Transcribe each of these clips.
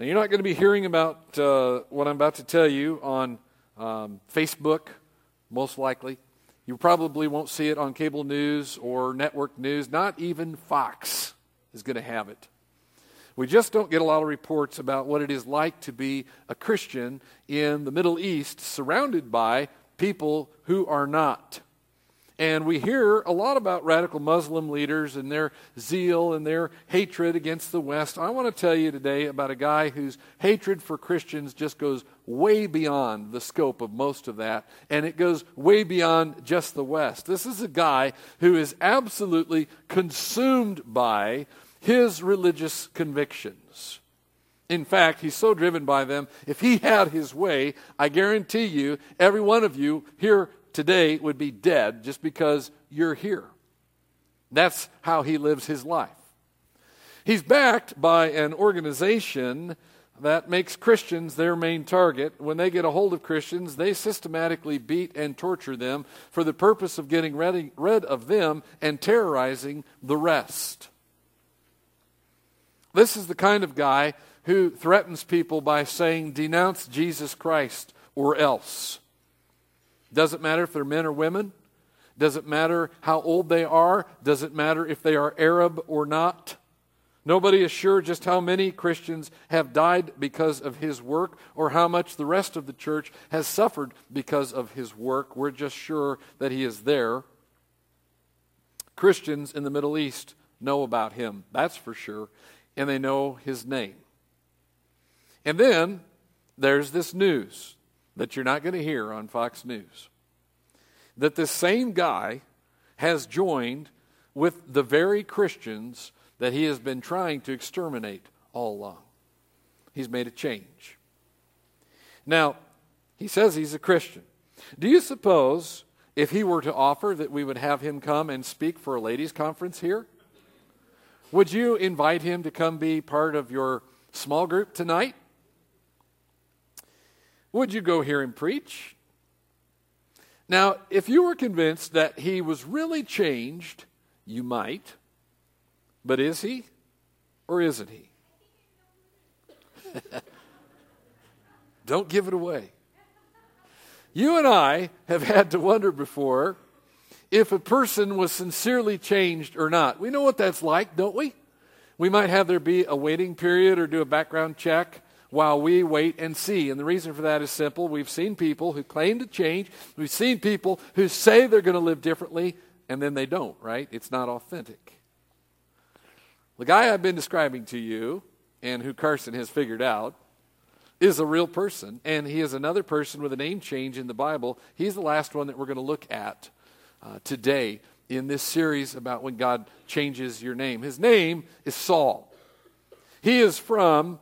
Now, you're not going to be hearing about what I'm about to tell you on Facebook, most likely. You probably won't see it on cable news or network news. Not even Fox is going to have it. We just don't get a lot of reports about what it is like to be a Christian in the Middle East surrounded by people who are not. And we hear a lot about radical Muslim leaders and their zeal and their hatred against the West. I want to tell you today about a guy whose hatred for Christians just goes way beyond the scope of most of that, and it goes way beyond just the West. This is a guy who is absolutely consumed by his religious convictions. In fact, he's so driven by them, if he had his way, I guarantee you, every one of you here today would be dead just because you're here. That's how he lives his life. He's backed by an organization that makes Christians their main target. When they get a hold of Christians, they systematically beat and torture them for the purpose of getting rid of them and terrorizing the rest. This is the kind of guy who threatens people by saying, "Denounce Jesus Christ or else." Doesn't matter if they're men or women. Doesn't matter how old they are. Doesn't matter if they are Arab or not. Nobody is sure just how many Christians have died because of his work or how much the rest of the church has suffered because of his work. We're just sure that he is there. Christians in the Middle East know about him, that's for sure, and they know his name. And then there's this news that you're not going to hear on Fox News, that this same guy has joined with the very Christians that he has been trying to exterminate all along. He's made a change. Now, he says he's a Christian. Do you suppose if he were to offer that we would have him come and speak for a ladies' conference here? Would you invite him to come be part of your small group tonight? Would you go hear him preach? Now, if you were convinced that he was really changed, you might. But is he or isn't he? Don't give it away. You and I have had to wonder before if a person was sincerely changed or not. We know what that's like, don't we? We might have there be a waiting period or do a background check while we wait and see. And the reason for that is simple. We've seen people who claim to change. We've seen people who say they're going to live differently, and then they don't, right? It's not authentic. The guy I've been describing to you, and who Carson has figured out, is a real person, and he is another person with a name change in the Bible. He's the last one that we're going to look at today in this series about when God changes your name. His name is Saul. He is from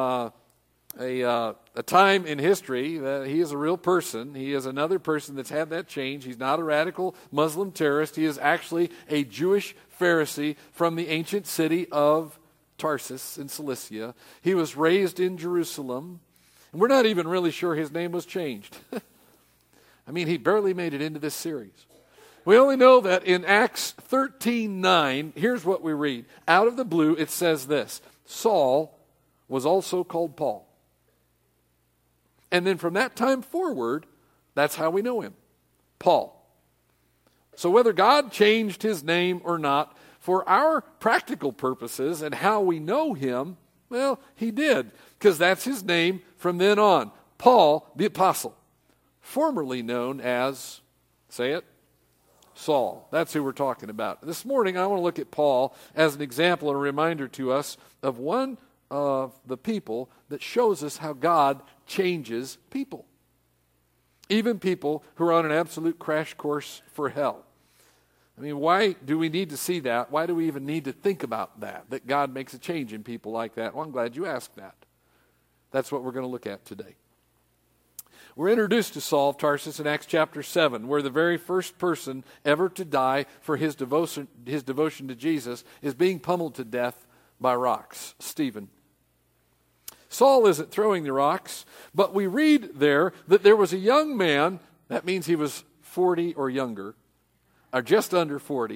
a time in history that he is a real person. He is another person that's had that change. He's not a radical Muslim terrorist. He is actually a Jewish Pharisee from the ancient city of Tarsus in Cilicia. He was raised in Jerusalem. And we're not even really sure his name was changed. I mean, he barely made it into this series. We only know that in Acts 13:9, here's what we read. Out of the blue, it says this: Saul was also called Paul. And then from that time forward, that's how we know him, Paul. So whether God changed his name or not, for our practical purposes and how we know him, well, he did, because that's his name from then on. Paul, the apostle, formerly known as, say it, Saul. That's who we're talking about. This morning, I want to look at Paul as an example and a reminder to us of one of the people that shows us how God changes people. Even people who are on an absolute crash course for hell. I mean, why do we need to see that? Why do we even need to think about that God makes a change in people like that? Well, I'm glad you asked that. That's what we're going to look at today. We're introduced to Saul of Tarsus in Acts chapter 7, where the very first person ever to die for his devotion to Jesus is being pummeled to death by rocks, Stephen. Saul isn't throwing the rocks, but we read there that there was a young man, that means he was 40 or younger, or just under 40,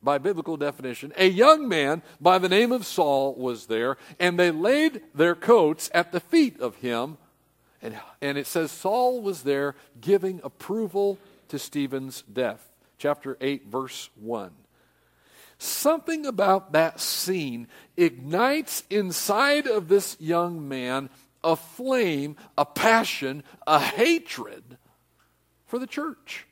by biblical definition, a young man by the name of Saul was there, and they laid their coats at the feet of him. And it says Saul was there giving approval to Stephen's death. Chapter 8, verse 1. Something about that scene ignites inside of this young man a flame, a passion, a hatred for the church.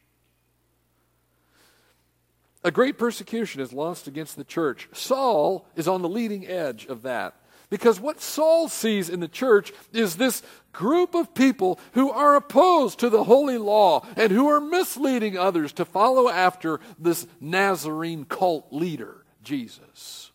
A great persecution is launched against the church. Saul is on the leading edge of that. Because what Saul sees in the church is this group of people who are opposed to the holy law and who are misleading others to follow after this Nazarene cult leader, Jesus.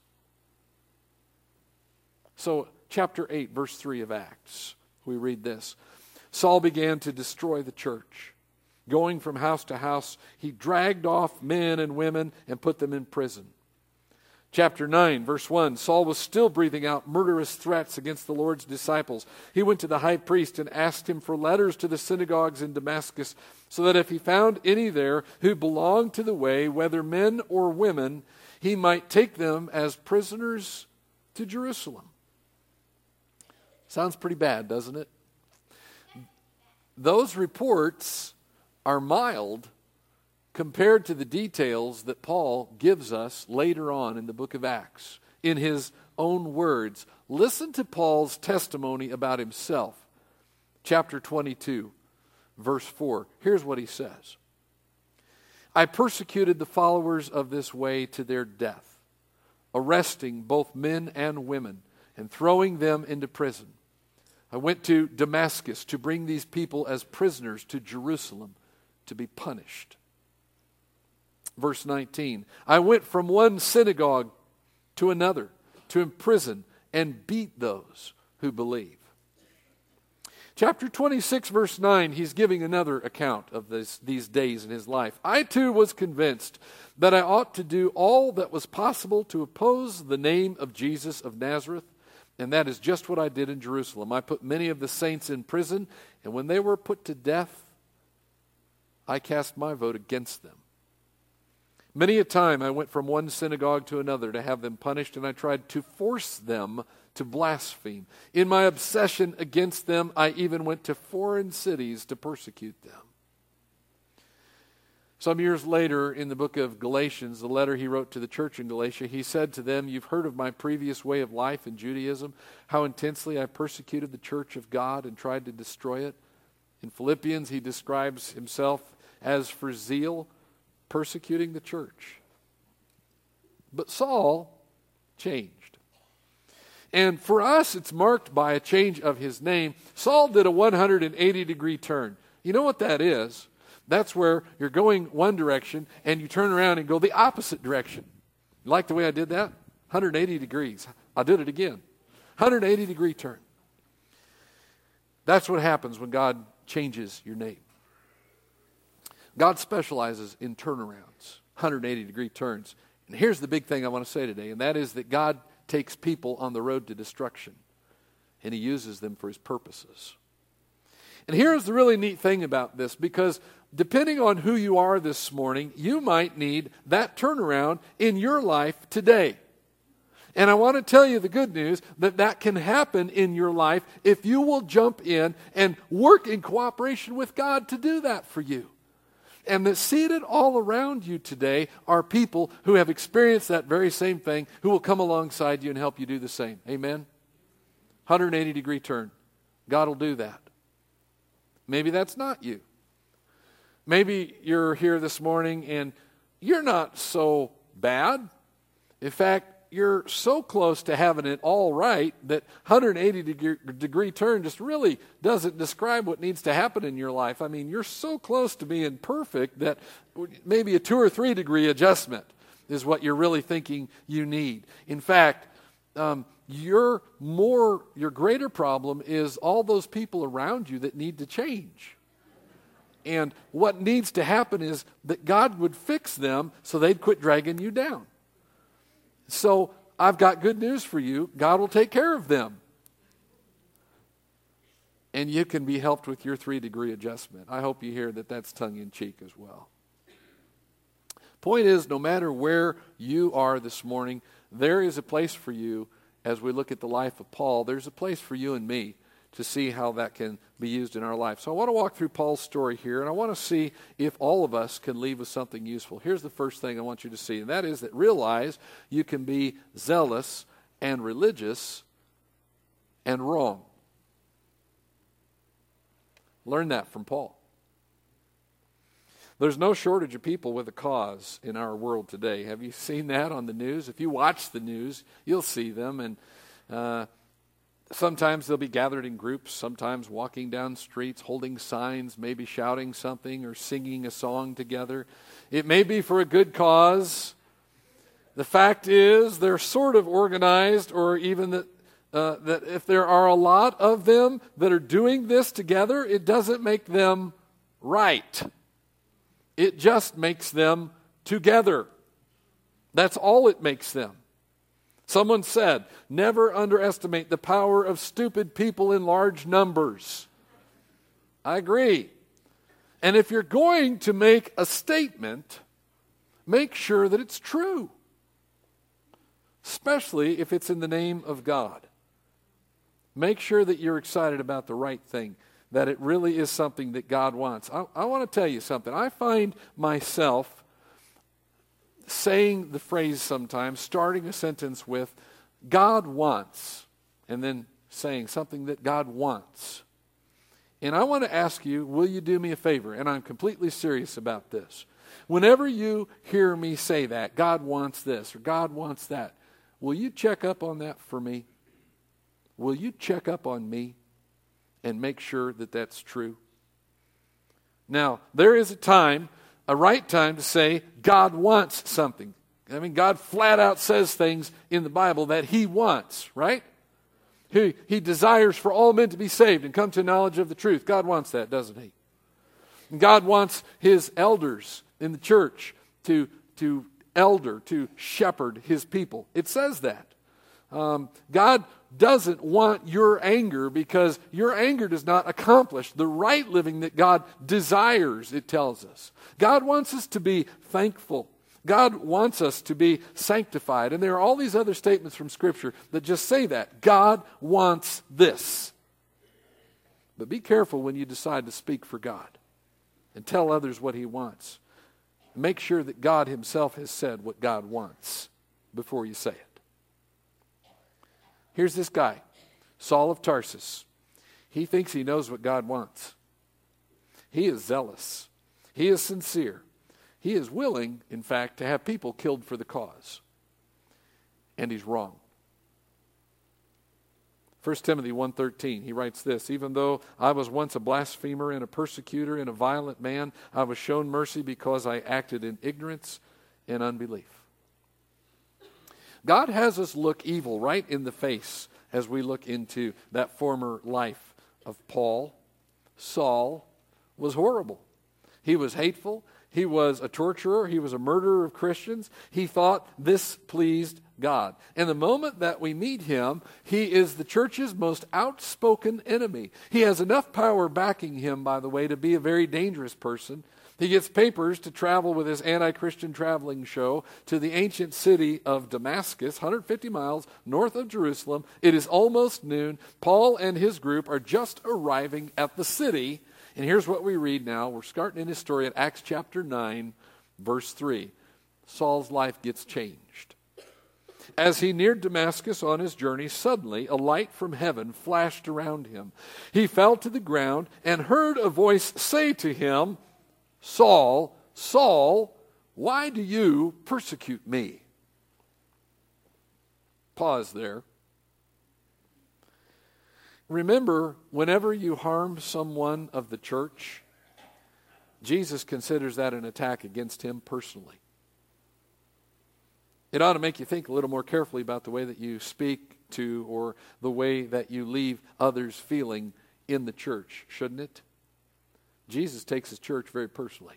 So, chapter 8, verse 3 of Acts, we read this. Saul began to destroy the church. Going from house to house, he dragged off men and women and put them in prison. Chapter 9, verse 1, Saul was still breathing out murderous threats against the Lord's disciples. He went to the high priest and asked him for letters to the synagogues in Damascus, so that if he found any there who belonged to the way, whether men or women, he might take them as prisoners to Jerusalem. Sounds pretty bad, doesn't it? Those reports are mild compared to the details that Paul gives us later on in the book of Acts. In his own words, listen to Paul's testimony about himself. Chapter 22, verse 4. Here's what he says. I persecuted the followers of this way to their death, arresting both men and women and throwing them into prison. I went to Damascus to bring these people as prisoners to Jerusalem to be punished. Verse 19, I went from one synagogue to another to imprison and beat those who believe. Chapter 26, verse 9, he's giving another account of these days in his life. I too was convinced that I ought to do all that was possible to oppose the name of Jesus of Nazareth, and that is just what I did in Jerusalem. I put many of the saints in prison, and when they were put to death, I cast my vote against them. Many a time I went from one synagogue to another to have them punished, and I tried to force them to blaspheme. In my obsession against them, I even went to foreign cities to persecute them. Some years later, in the book of Galatians, the letter he wrote to the church in Galatia, he said to them, you've heard of my previous way of life in Judaism, how intensely I persecuted the church of God and tried to destroy it. In Philippians, he describes himself as for zeal, persecuting the church. But Saul changed. And for us, it's marked by a change of his name. Saul did a 180-degree turn. You know what that is? That's where you're going one direction and you turn around and go the opposite direction. You like the way I did that? 180 degrees. I did it again. 180-degree turn. That's what happens when God changes your name. God specializes in turnarounds, 180-degree turns. And here's the big thing I want to say today, and that is that God takes people on the road to destruction, and he uses them for his purposes. And here's the really neat thing about this, because depending on who you are this morning, you might need that turnaround in your life today. And I want to tell you the good news that can happen in your life if you will jump in and work in cooperation with God to do that for you. And that seated all around you today are people who have experienced that very same thing, who will come alongside you and help you do the same. Amen? 180-degree turn. God will do that. Maybe that's not you. Maybe you're here this morning and you're not so bad. In fact, you're so close to having it all right that 180-degree turn just really doesn't describe what needs to happen in your life. I mean, you're so close to being perfect that maybe a 2 or 3 degree adjustment is what you're really thinking you need. In fact, your greater problem is all those people around you that need to change. And what needs to happen is that God would fix them so they'd quit dragging you down. So I've got good news for you. God will take care of them. And you can be helped with your 3-degree adjustment. I hope you hear that that's tongue-in-cheek as well. Point is, no matter where you are this morning, there is a place for you. As we look at the life of Paul, there's a place for you and me to see how that can be used in our life. So I want to walk through Paul's story here, and I want to see if all of us can leave with something useful. Here's the first thing I want you to see, and that is that realize you can be zealous and religious and wrong. Learn that from Paul. There's no shortage of people with a cause in our world today. Have you seen that on the news? If you watch the news, you'll see them. And sometimes they'll be gathered in groups, sometimes walking down streets, holding signs, maybe shouting something or singing a song together. It may be for a good cause. The fact is, they're sort of organized, or even that if there are a lot of them that are doing this together, it doesn't make them right. It just makes them together. That's all it makes them. Someone said, never underestimate the power of stupid people in large numbers. I agree. And if you're going to make a statement, make sure that it's true. Especially if it's in the name of God. Make sure that you're excited about the right thing, that it really is something that God wants. I want to tell you something. I find myself saying the phrase sometimes, starting a sentence with, God wants, and then saying something that God wants. And I want to ask you, will you do me a favor? And I'm completely serious about this. Whenever you hear me say that, God wants this, or God wants that, will you check up on that for me? Will you check up on me and make sure that that's true? Now, there is a right time to say God wants something. I mean, God flat out says things in the Bible that He wants, right? He desires for all men to be saved and come to knowledge of the truth. God wants that, doesn't He? And God wants His elders in the church to shepherd His people. It says that. God doesn't want your anger, because your anger does not accomplish the right living that God desires, it tells us. God wants us to be thankful. God wants us to be sanctified. And there are all these other statements from Scripture that just say that. God wants this. But be careful when you decide to speak for God and tell others what He wants. Make sure that God Himself has said what God wants before you say it. Here's this guy, Saul of Tarsus. He thinks he knows what God wants. He is zealous. He is sincere. He is willing, in fact, to have people killed for the cause. And he's wrong. 1 Timothy 1:13, he writes this, even though I was once a blasphemer and a persecutor and a violent man, I was shown mercy because I acted in ignorance and unbelief. God has us look evil right in the face as we look into that former life of Paul. Saul was horrible. He was hateful. He was a torturer. He was a murderer of Christians. He thought this pleased God. And the moment that we meet him, he is the church's most outspoken enemy. He has enough power backing him, by the way, to be a very dangerous person. He gets papers to travel with his anti-Christian traveling show to the ancient city of Damascus, 150 miles north of Jerusalem. It is almost noon. Paul and his group are just arriving at the city. And here's what we read now. We're starting in his story at Acts chapter 9, verse 3. Saul's life gets changed. As he neared Damascus on his journey, suddenly a light from heaven flashed around him. He fell to the ground and heard a voice say to him, Saul, Saul, why do you persecute me? Pause there. Remember, whenever you harm someone of the church, Jesus considers that an attack against him personally. It ought to make you think a little more carefully about the way that you speak to or the way that you leave others feeling in the church, shouldn't it? Jesus takes his church very personally.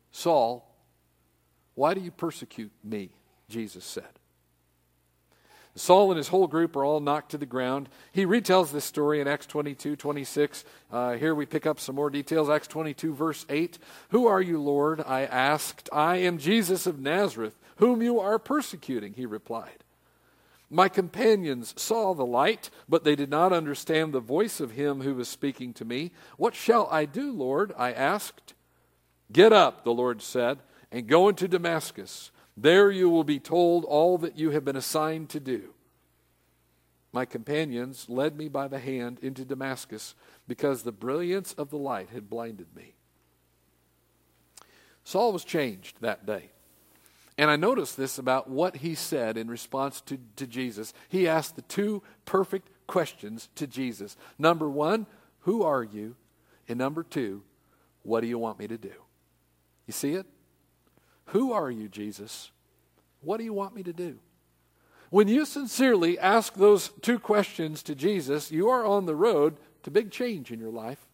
Saul, why do you persecute me? Jesus said. Saul and his whole group are all knocked to the ground. He retells this story in Acts 22:26. Here we pick up some more details. Acts 22, verse 8. "Who are you, Lord?" I asked. "I am Jesus of Nazareth, whom you are persecuting," he replied. "My companions saw the light, but they did not understand the voice of him who was speaking to me. 'What shall I do, Lord?' I asked. 'Get up,' the Lord said, 'and go into Damascus. There you will be told all that you have been assigned to do.' My companions led me by the hand into Damascus because the brilliance of the light had blinded me." Saul was changed that day. And I noticed this about what he said in response to Jesus. He asked the two perfect questions to Jesus. Number one, "Who are you?" And number two, "What do you want me to do?" You see it? Who are you, Jesus? What do you want me to do? When you sincerely ask those two questions to Jesus, you are on the road to big change in your life.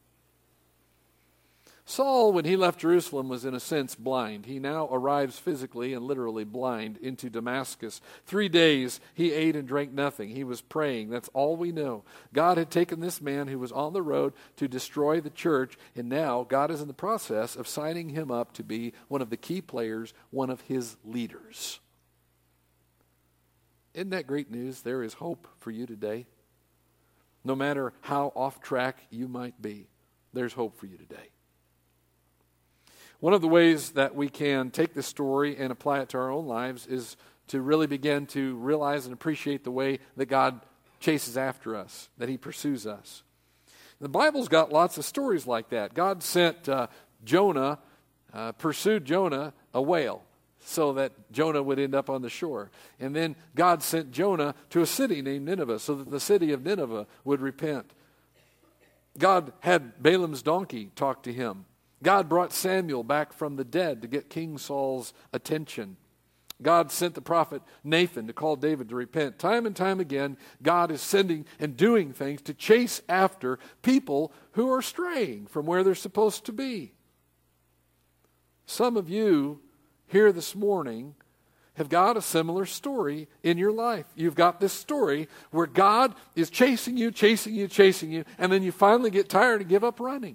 Saul, when he left Jerusalem, was in a sense blind. He now arrives physically and literally blind into Damascus. 3 days he ate and drank nothing. He was praying. That's all we know. God had taken this man who was on the road to destroy the church, and now God is in the process of signing him up to be one of the key players, one of his leaders. Isn't that great news? There is hope for you today. No matter how off track you might be, there's hope for you today. One of the ways that we can take this story and apply it to our own lives is to really begin to realize and appreciate the way that God chases after us, that he pursues us. The Bible's got lots of stories like that. God sent Jonah, pursued Jonah, a whale, so that Jonah would end up on the shore. And then God sent Jonah to a city named Nineveh so that the city of Nineveh would repent. God had Balaam's donkey talk to him. God brought Samuel back from the dead to get King Saul's attention. God sent the prophet Nathan to call David to repent. Time and time again, God is sending and doing things to chase after people who are straying from where they're supposed to be. Some of you here this morning have got a similar story in your life. You've got this story where God is chasing you, and then you finally get tired and give up running.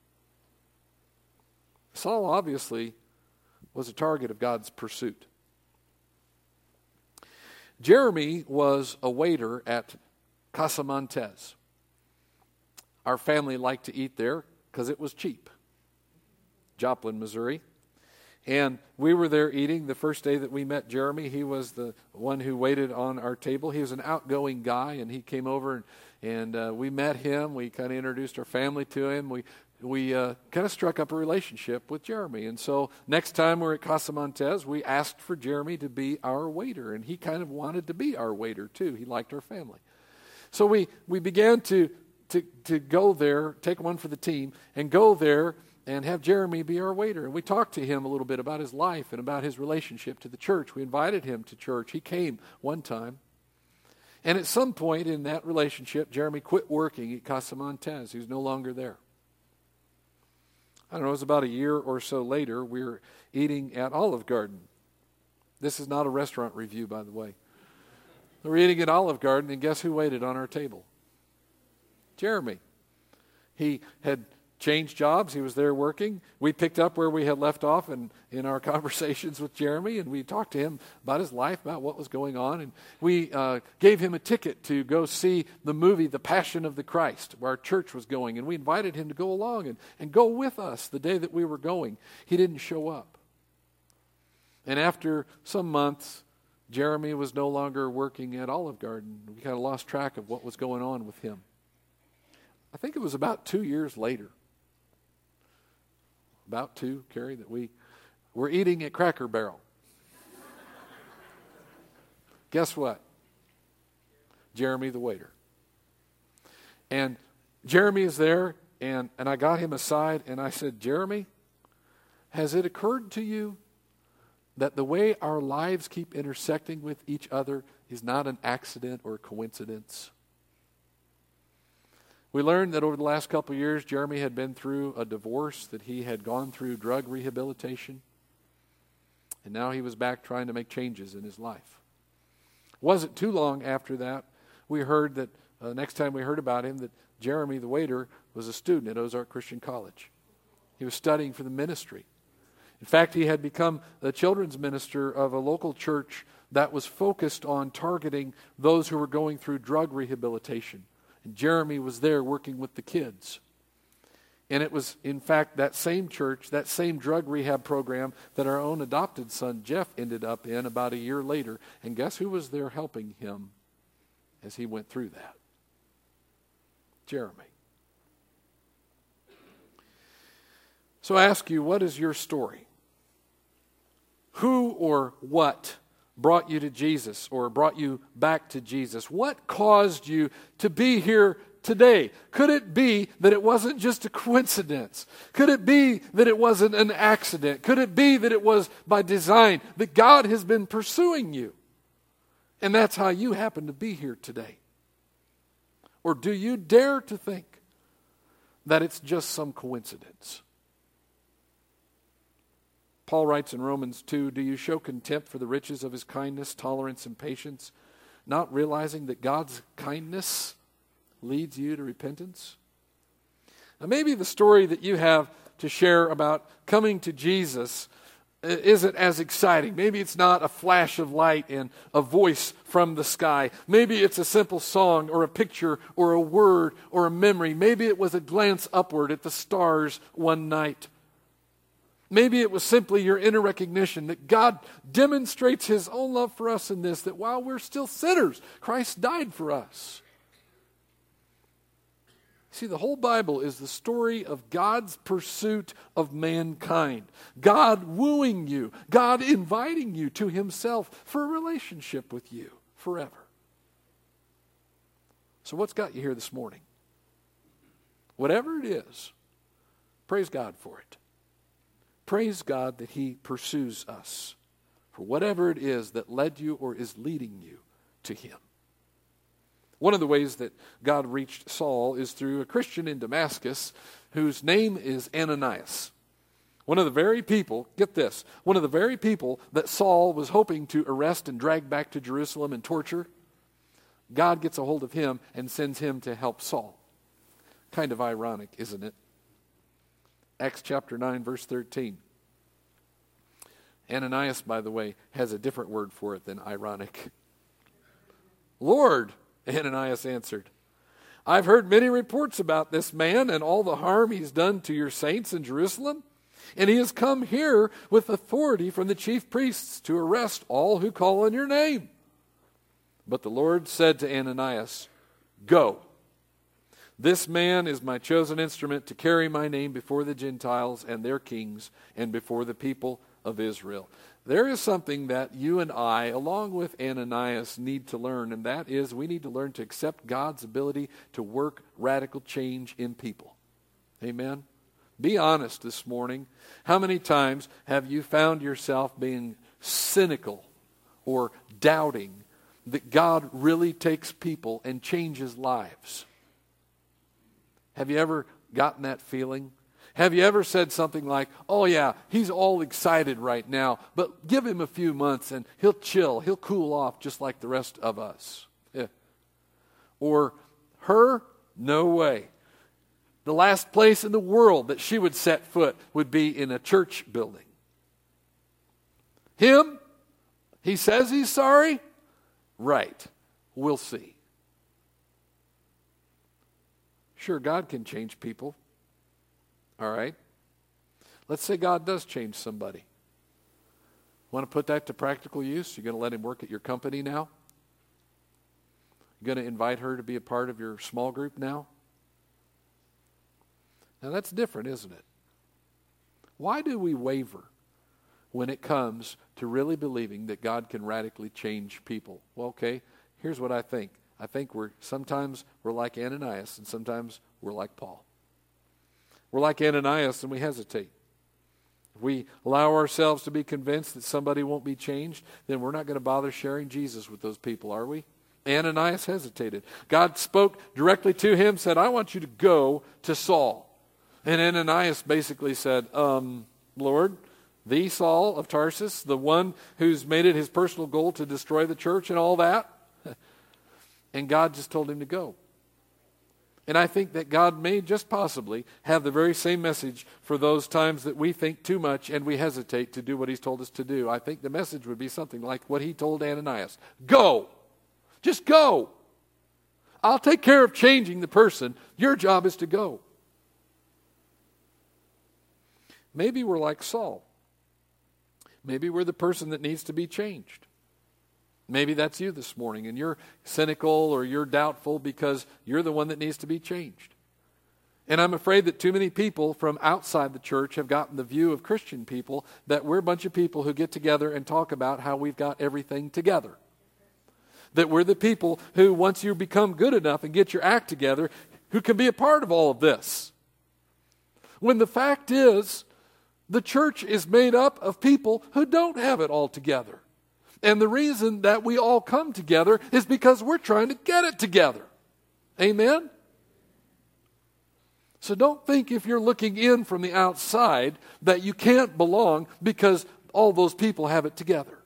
Saul obviously was a target of God's pursuit. Jeremy was a waiter at Casa Montez. Our family liked to eat there because it was cheap. Joplin, Missouri. And we were there eating the first day that we met Jeremy. He was the one who waited on our table. He was an outgoing guy, and he came over and we met him. We kind of introduced our family to him. We kind of struck up a relationship with Jeremy. And so next time we're at Casa Montez, we asked for Jeremy to be our waiter. And he kind of wanted to be our waiter, too. He liked our family. So we began to go there, take one for the team, and go there and have Jeremy be our waiter. And we talked to him a little bit about his life and about his relationship to the church. We invited him to church. He came one time. And at some point in that relationship, Jeremy quit working at Casa Montez. He was no longer there. I don't know, it was about a year or so later, we were eating at Olive Garden. This is not a restaurant review, by the way. We were eating at Olive Garden, and guess who waited on our table? Jeremy. He had changed jobs. He was there working. We picked up where we had left off in our conversations with Jeremy, and we talked to him about his life, about what was going on. And we gave him a ticket to go see the movie The Passion of the Christ, where our church was going. And we invited him to go along and go with us the day that we were going. He didn't show up. And after some months, Jeremy was no longer working at Olive Garden. We kind of lost track of what was going on with him. I think it was about 2 years later. About 2, Carrie, that we were eating at Cracker Barrel. Guess what? Jeremy the waiter. And Jeremy is there, and I got him aside, and I said, Jeremy, has it occurred to you that the way our lives keep intersecting with each other is not an accident or a coincidence? We learned that over the last couple of years, Jeremy had been through a divorce, that he had gone through drug rehabilitation, and now he was back trying to make changes in his life. Wasn't too long after that, we heard that, next time we heard about him, that Jeremy the waiter was a student at Ozark Christian College. He was studying for the ministry. In fact, he had become the children's minister of a local church that was focused on targeting those who were going through drug rehabilitation. And Jeremy was there working with the kids. And it was, in fact, that same church, that same drug rehab program that our own adopted son, Jeff, ended up in about a year later. And guess who was there helping him as he went through that? Jeremy. So I ask you, what is your story? Who or what brought you to Jesus or brought you back to Jesus? What caused you to be here today? Could it be that it wasn't just a coincidence? Could it be that it wasn't an accident? Could it be that it was by design, that God has been pursuing you? And that's how you happen to be here today. Or do you dare to think that it's just some coincidence? Paul writes in Romans 2, do you show contempt for the riches of his kindness, tolerance, and patience, not realizing that God's kindness leads you to repentance? Now maybe the story that you have to share about coming to Jesus isn't as exciting. Maybe it's not a flash of light and a voice from the sky. Maybe it's a simple song or a picture or a word or a memory. Maybe it was a glance upward at the stars one night. Maybe it was simply your inner recognition that God demonstrates his own love for us in this, that while we're still sinners, Christ died for us. See, the whole Bible is the story of God's pursuit of mankind. God wooing you, God inviting you to himself for a relationship with you forever. So what's got you here this morning? Whatever it is, praise God for it. Praise God that he pursues us for whatever it is that led you or is leading you to him. One of the ways that God reached Saul is through a Christian in Damascus whose name is Ananias. One of the very people, get this, one of the very people that Saul was hoping to arrest and drag back to Jerusalem and torture, God gets a hold of him and sends him to help Saul. Kind of ironic, isn't it? Acts chapter 9, verse 13. Ananias, by the way, has a different word for it than ironic. Lord, Ananias answered, I've heard many reports about this man and all the harm he's done to your saints in Jerusalem, and he has come here with authority from the chief priests to arrest all who call on your name. But the Lord said to Ananias, Go. This man is my chosen instrument to carry my name before the Gentiles and their kings and before the people of Israel. There is something that you and I, along with Ananias, need to learn, and that is we need to learn to accept God's ability to work radical change in people. Amen? Be honest this morning. How many times have you found yourself being cynical or doubting that God really takes people and changes lives? Have you ever gotten that feeling? Have you ever said something like, oh yeah, he's all excited right now, but give him a few months and he'll chill, he'll cool off just like the rest of us. Yeah. Or her, no way. The last place in the world that she would set foot would be in a church building. Him, he says he's sorry? Right, we'll see. Sure, God can change people. All right? Let's say God does change somebody. Want to put that to practical use? You're going to let him work at your company now? You're going to invite her to be a part of your small group now? Now that's different, isn't it? Why do we waver when it comes to really believing that God can radically change people? Well, okay, here's what I think. I think sometimes we're like Ananias and sometimes we're like Paul. We're like Ananias and we hesitate. If we allow ourselves to be convinced that somebody won't be changed, then we're not going to bother sharing Jesus with those people, are we? Ananias hesitated. God spoke directly to him, said, I want you to go to Saul. And Ananias basically said, Lord, The Saul of Tarsus, the one who's made it his personal goal to destroy the church and all that. And God just told him to go. And I think that God may just possibly have the very same message for those times that we think too much and we hesitate to do what he's told us to do. I think the message would be something like what he told Ananias. Go. Just go. I'll take care of changing the person. Your job is to go. Maybe we're like Saul. Maybe we're the person that needs to be changed. Maybe that's you this morning, and you're cynical or you're doubtful because you're the one that needs to be changed. And I'm afraid that too many people from outside the church have gotten the view of Christian people that we're a bunch of people who get together and talk about how we've got everything together. That we're the people who, once you become good enough and get your act together, who can be a part of all of this. When the fact is, the church is made up of people who don't have it all together. And the reason that we all come together is because we're trying to get it together. Amen? So don't think if you're looking in from the outside that you can't belong because all those people have it together.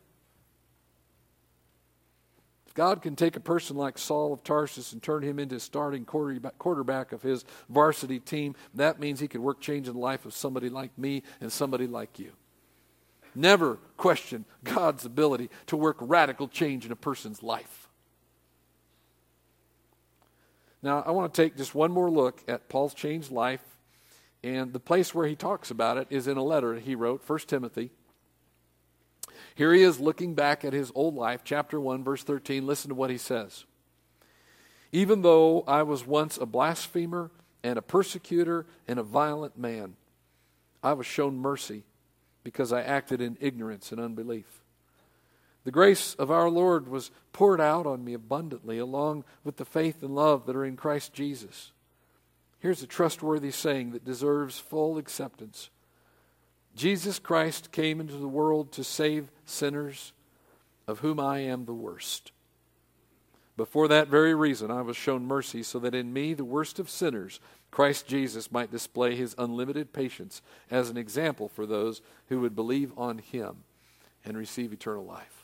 If God can take a person like Saul of Tarsus and turn him into starting quarterback of his varsity team, that means he could work change in the life of somebody like me and somebody like you. Never question God's ability to work radical change in a person's life. Now, I want to take just one more look at Paul's changed life, and the place where he talks about it is in a letter he wrote, 1 Timothy. Here he is looking back at his old life, chapter 1, verse 13. Listen to what he says. Even though I was once a blasphemer and a persecutor and a violent man, I was shown mercy because I acted in ignorance and unbelief. The grace of our Lord was poured out on me abundantly, along with the faith and love that are in Christ Jesus. Here's a trustworthy saying that deserves full acceptance. Jesus Christ came into the world to save sinners, of whom I am the worst. But for that very reason I was shown mercy, so that in me, the worst of sinners, Christ Jesus might display his unlimited patience as an example for those who would believe on him and receive eternal life.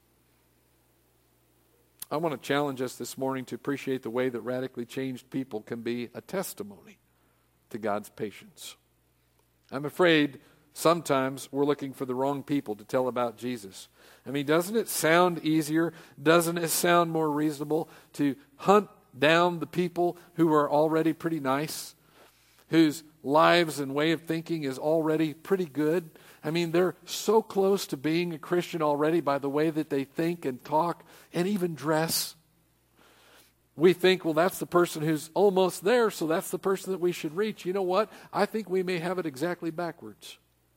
I want to challenge us this morning to appreciate the way that radically changed people can be a testimony to God's patience. I'm afraid sometimes we're looking for the wrong people to tell about Jesus. I mean, doesn't it sound easier? Doesn't it sound more reasonable to hunt down the people who are already pretty nice, whose lives and way of thinking is already pretty good? I mean, they're so close to being a Christian already by the way that they think and talk and even dress. We think, well, that's the person who's almost there, so that's the person that we should reach. You know what? I think we may have it exactly backwards.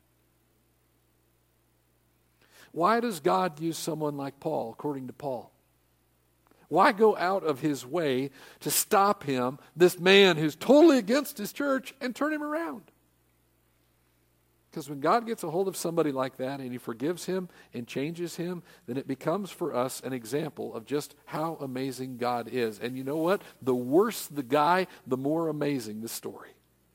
Why does God use someone like Paul, according to Paul? Why go out of his way to stop him, this man who's totally against his church, and turn him around? Because when God gets a hold of somebody like that and he forgives him and changes him, then it becomes for us an example of just how amazing God is. And you know what? The worse the guy, the more amazing the story.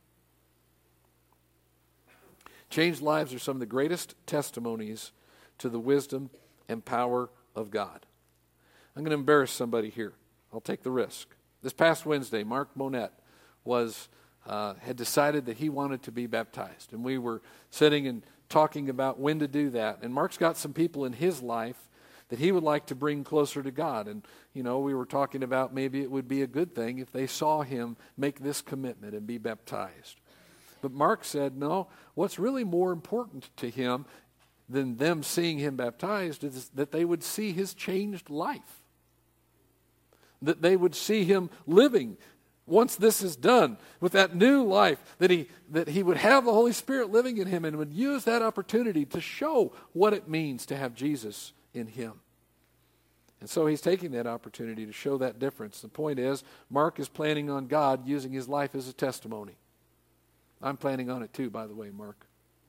Changed lives are some of the greatest testimonies to the wisdom and power of God. I'm going to embarrass somebody here. I'll take the risk. This past Wednesday, Mark Monette had decided that he wanted to be baptized. And we were sitting and talking about when to do that. And Mark's got some people in his life that he would like to bring closer to God. And, you know, we were talking about maybe it would be a good thing if they saw him make this commitment and be baptized. But Mark said, no, what's really more important to him than them seeing him baptized is that they would see his changed life. That they would see him living once this is done with that new life, that he would have the Holy Spirit living in him and would use that opportunity to show what it means to have Jesus in him. And so he's taking that opportunity to show that difference. The point is, Mark is planning on God using his life as a testimony. I'm planning on it too, by the way, Mark.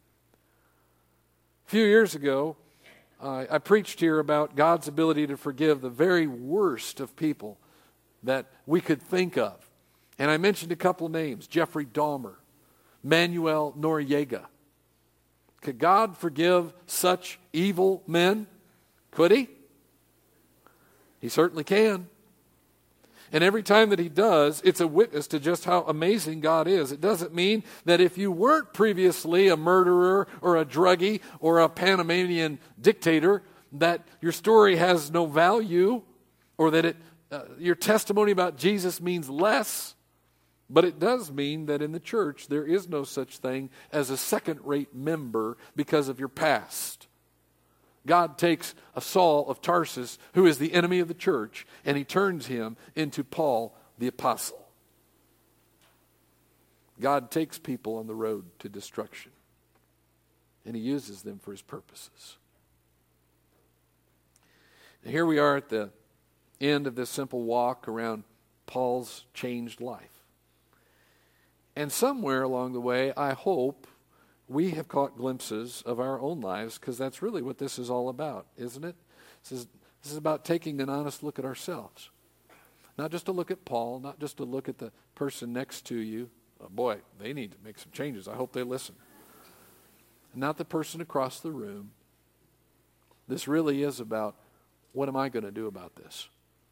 A few years ago, I preached here about God's ability to forgive the very worst of people that we could think of. And I mentioned a couple of names, Jeffrey Dahmer, Manuel Noriega. Could God forgive such evil men? Could He? He certainly can. And every time that He does, it's a witness to just how amazing God is. It doesn't mean that if you weren't previously a murderer or a druggie or a Panamanian dictator, that your story has no value or that your testimony about Jesus means less. But it does mean that in the church there is no such thing as a second-rate member because of your past. God takes a Saul of Tarsus, who is the enemy of the church, and He turns him into Paul the apostle. God takes people on the road to destruction, and He uses them for His purposes. And here we are at the end of this simple walk around Paul's changed life. And somewhere along the way, I hope we have caught glimpses of our own lives, because that's really what this is all about, isn't it? This is about taking an honest look at ourselves. Not just to look at Paul, not just to look at the person next to you. Oh boy, they need to make some changes. I hope they listen. Not the person across the room. This really is about, what am I going to do about this?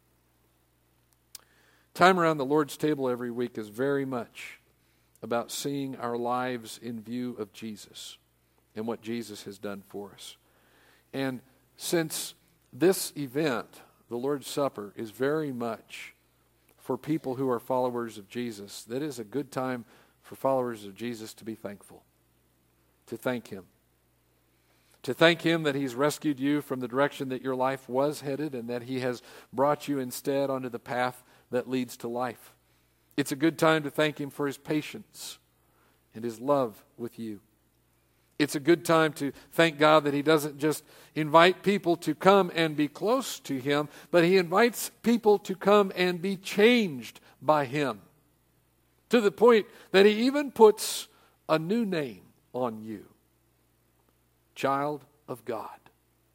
Time around the Lord's table every week is very much about seeing our lives in view of Jesus and what Jesus has done for us. And since this event, the Lord's Supper, is very much for people who are followers of Jesus, that is a good time for followers of Jesus to be thankful, to thank Him. To thank Him that He's rescued you from the direction that your life was headed and that He has brought you instead onto the path that leads to life. It's a good time to thank Him for His patience and His love with you. It's a good time to thank God that He doesn't just invite people to come and be close to Him, but He invites people to come and be changed by Him, to the point that He even puts a new name on you. Child of God.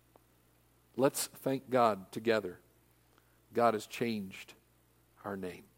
Let's thank God together. God has changed our name.